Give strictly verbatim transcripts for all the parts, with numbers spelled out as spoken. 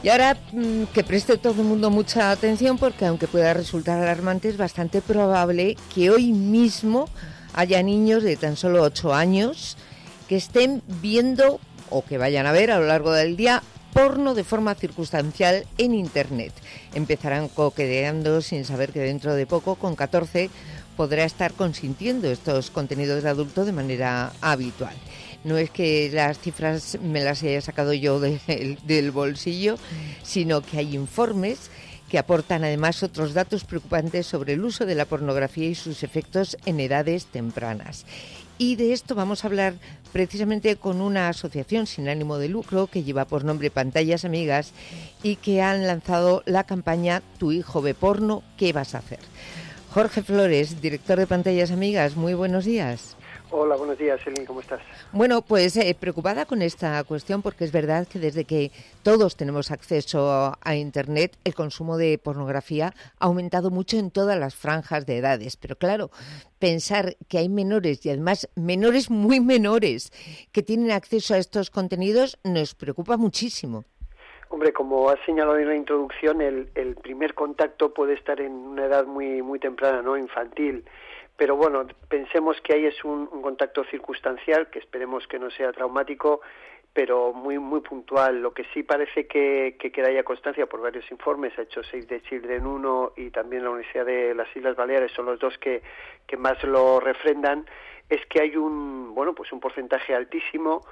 Y ahora mmm, que preste todo el mundo mucha atención, porque aunque pueda resultar alarmante, es bastante probable que hoy mismo haya niños de tan solo ocho años que estén viendo o que vayan a ver a lo largo del día porno de forma circunstancial en Internet. Empezarán coqueteando sin saber que dentro de poco, con catorce, podrá estar consintiendo estos contenidos de adulto de manera habitual. No es que las cifras me las haya sacado yo de, del bolsillo, sino que hay informes que aportan además otros datos preocupantes sobre el uso de la pornografía y sus efectos en edades tempranas. Y de esto vamos a hablar precisamente con una asociación sin ánimo de lucro que lleva por nombre Pantallas Amigas y que han lanzado la campaña Tu hijo ve porno, ¿qué vas a hacer? Jorge Flores, director de Pantallas Amigas, muy buenos días. Hola, buenos días, Elin, ¿cómo estás? Bueno, pues eh, preocupada con esta cuestión, porque es verdad que desde que todos tenemos acceso a Internet, el consumo de pornografía ha aumentado mucho en todas las franjas de edades. Pero claro, pensar que hay menores, y además menores muy menores, que tienen acceso a estos contenidos, nos preocupa muchísimo. Hombre, como has señalado en la introducción, el, el primer contacto puede estar en una edad muy, muy temprana, ¿no? Infantil. Pero bueno, pensemos que ahí es un, un contacto circunstancial, que esperemos que no sea traumático, pero muy muy puntual. Lo que sí parece que, que queda ya constancia por varios informes, ha hecho Save the Children uno y también la Universidad de las Islas Baleares, son los dos que, que más lo refrendan, es que hay un, bueno, pues un porcentaje altísimo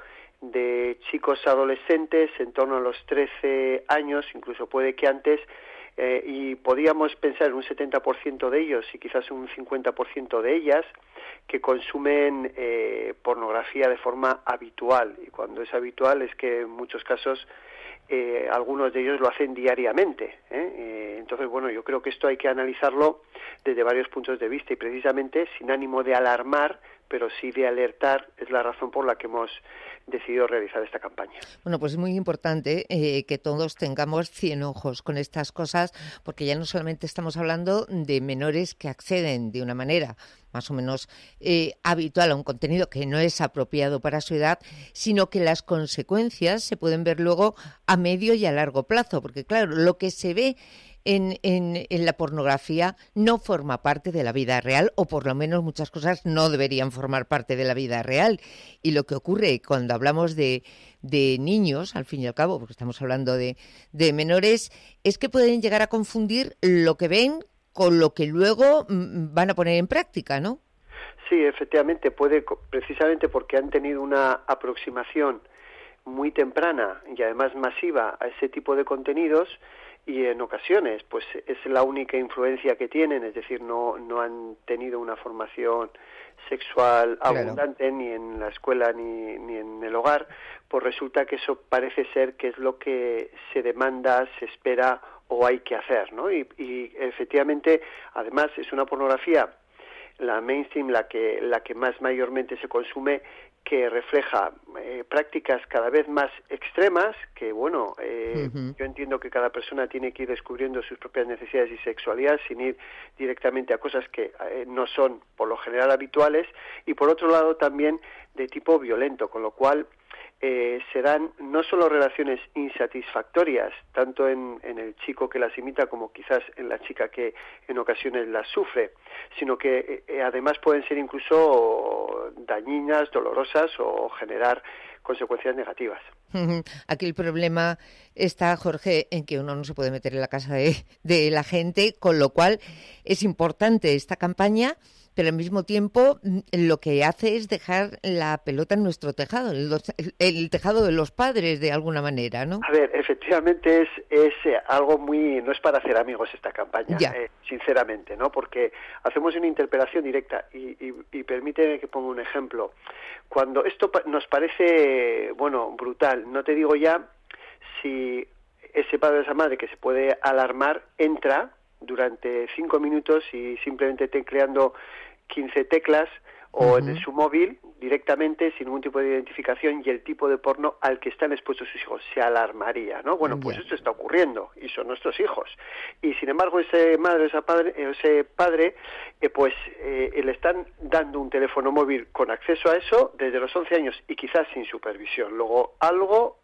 de chicos adolescentes en torno a los trece años, incluso puede que antes, Eh, y podríamos pensar en un setenta por ciento de ellos y quizás un cincuenta por ciento de ellas que consumen eh, pornografía de forma habitual. Y cuando es habitual es que en muchos casos eh, algunos de ellos lo hacen diariamente. ¿eh? Eh, entonces, bueno, yo creo que esto hay que analizarlo desde varios puntos de vista y precisamente sin ánimo de alarmar, pero sí de alertar, es la razón por la que hemos decidido realizar esta campaña. Bueno, pues es muy importante eh, que todos tengamos cien ojos con estas cosas, porque ya no solamente estamos hablando de menores que acceden de una manera más o menos eh, habitual a un contenido que no es apropiado para su edad, sino que las consecuencias se pueden ver luego a medio y a largo plazo, porque claro, lo que se ve En, en, en la pornografía no forma parte de la vida real, o por lo menos muchas cosas no deberían formar parte de la vida real. Y lo que ocurre cuando hablamos de, de niños, al fin y al cabo, porque estamos hablando de, de menores, es que pueden llegar a confundir lo que ven con lo que luego mm, van a poner en práctica, ¿no? Sí, efectivamente, puede, precisamente porque han tenido una aproximación muy temprana y además masiva a ese tipo de contenidos, y en ocasiones pues es la única influencia que tienen, es decir, no no han tenido una formación sexual claro. abundante ni en la escuela ni, ni en el hogar, pues resulta que eso parece ser que es lo que se demanda, se espera o hay que hacer, ¿no? Y, y efectivamente, además es una pornografía, la mainstream, la que la que más mayormente se consume, que refleja eh, prácticas cada vez más extremas, que bueno, eh, uh-huh. yo entiendo que cada persona tiene que ir descubriendo sus propias necesidades y sexualidad sin ir directamente a cosas que eh, no son por lo general habituales, y por otro lado también de tipo violento, con lo cual eh, se dan no solo relaciones insatisfactorias, tanto en, en el chico que las imita como quizás en la chica que en ocasiones las sufre, sino que eh, además pueden ser incluso dañinas, dolorosas o generar consecuencias negativas. Aquí el problema está, Jorge, en que uno no se puede meter en la casa de, de la gente, con lo cual es importante esta campaña, pero al mismo tiempo lo que hace es dejar la pelota en nuestro tejado, el, el tejado de los padres de alguna manera, ¿no? A ver, efectivamente es, es algo muy... no es para hacer amigos esta campaña, eh, sinceramente, ¿no? Porque hacemos una interpelación directa y, y, y permíteme que ponga un ejemplo. Cuando esto nos parece, bueno, brutal, no te digo ya si ese padre o esa madre que se puede alarmar entra durante cinco minutos y simplemente tecleando quince teclas o uh-huh. en su móvil directamente sin ningún tipo de identificación y el tipo de porno al que están expuestos sus hijos, se alarmaría, ¿no? Bueno, pues yeah. esto está ocurriendo y son nuestros hijos. Y sin embargo ese madre, esa padre, ese padre, eh, pues eh, le están dando un teléfono móvil con acceso a eso desde los once años y quizás sin supervisión. Luego algo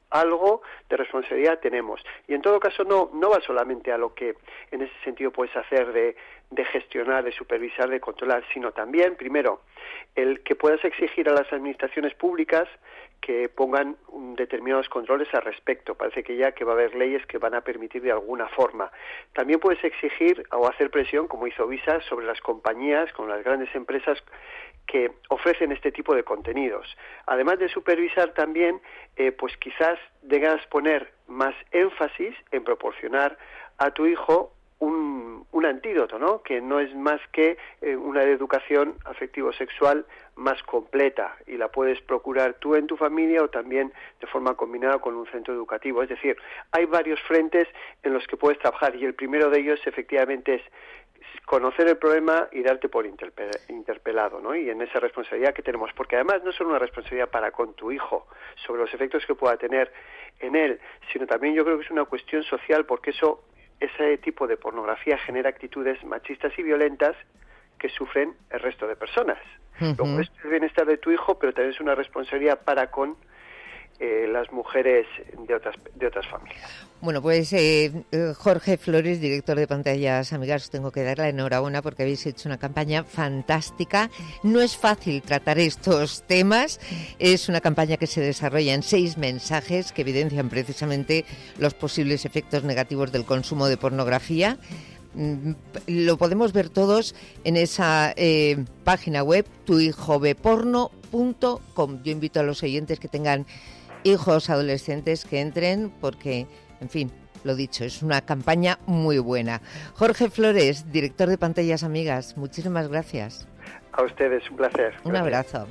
algo de responsabilidad tenemos. Y en todo caso no, no va solamente a lo que en ese sentido puedes hacer de, de gestionar, de supervisar, de controlar, sino también, primero, el que puedas exigir a las administraciones públicas que pongan determinados controles al respecto. Parece que ya que va a haber leyes que van a permitir de alguna forma. También puedes exigir o hacer presión, como hizo Visa, sobre las compañías, con las grandes empresas que ofrecen este tipo de contenidos. Además de supervisar también, eh, pues quizás debas poner más énfasis en proporcionar a tu hijo un, un antídoto, ¿no? Que no es más que eh, una educación afectivo-sexual más completa, y la puedes procurar tú en tu familia o también de forma combinada con un centro educativo. Es decir, hay varios frentes en los que puedes trabajar, y el primero de ellos efectivamente es conocer el problema y darte por interpelado, ¿no? Y en esa responsabilidad que tenemos, porque además no es solo una responsabilidad para con tu hijo sobre los efectos que pueda tener en él, sino también yo creo que es una cuestión social, porque eso, ese tipo de pornografía genera actitudes machistas y violentas que sufren el resto de personas. Uh-huh. Luego, esto es el bienestar de tu hijo, pero también es una responsabilidad para con Eh, las mujeres de otras de otras familias. Bueno, pues eh, Jorge Flores, director de Pantallas Amigas, os tengo que dar la enhorabuena porque habéis hecho una campaña fantástica. No es fácil tratar estos temas, es una campaña que se desarrolla en seis mensajes que evidencian precisamente los posibles efectos negativos del consumo de pornografía. Lo podemos ver todos en esa eh, página web, tu hijo ve porno punto com. Yo invito a los oyentes que tengan hijos adolescentes que entren porque, en fin, lo dicho, es una campaña muy buena. Jorge Flores, director de Pantallas Amigas, muchísimas gracias. A ustedes, un placer. Un gracias. abrazo.